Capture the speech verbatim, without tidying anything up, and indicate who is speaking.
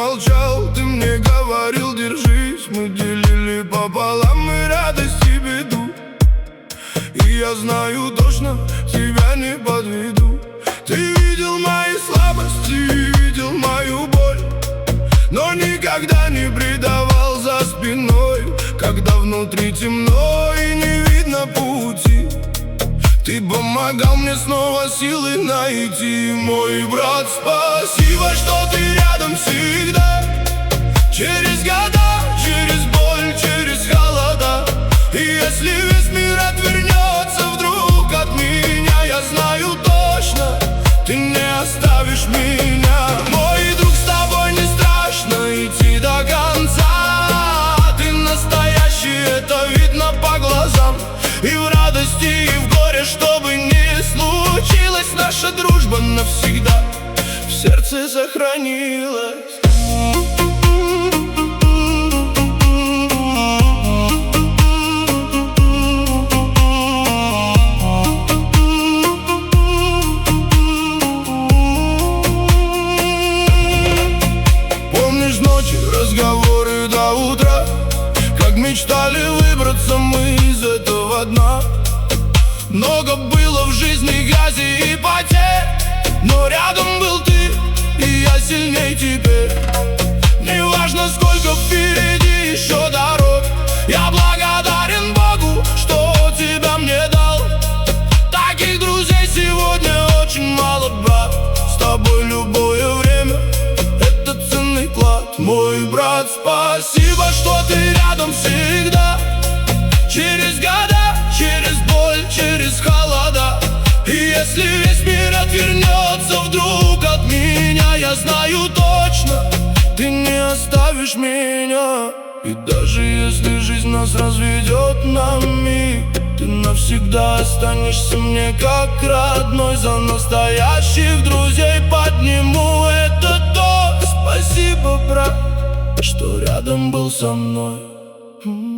Speaker 1: молчал, ты мне говорил, держись. Мы делили пополам и радость и беду. И я знаю точно, тебя не подведу. Ты видел мои слабости, видел мою боль, но никогда не предавал за спиной. Когда внутри темно и не видно пути, ты помогал мне снова силы найти. Мой брат, спасибо, что ты рядом всегда. Через года, через боль, через холода. И если весь мир отвернется вдруг от меня, я знаю точно, ты не оставишь меня. Мой друг, с тобой не страшно идти до конца. Ты настоящий, это видно по глазам. И в радости, и в горе, что бы ни случилось, наша дружба навсегда в сердце сохранилась. Помнишь ночи, разговоры до утра, как мечтали выбраться мы из этого дна. Много было в жизни грязи и потерь, но рядом был ты, и я сильней теперь. Неважно, сколько впереди еще дорог, я благодарен Богу, что тебя мне дал. Таких друзей сегодня очень мало, брат. С тобой любое время — это ценный клад. Мой брат, спасибо, что ты рядом всегда. Через года, через боль, через холода. И если весь мир отвернется вдруг от меня, я знаю точно, ты не оставишь меня. И даже если жизнь нас разведет на миг, ты навсегда останешься мне как родной. За настоящих друзей подниму этот тост. Спасибо, брат, что рядом был со мной.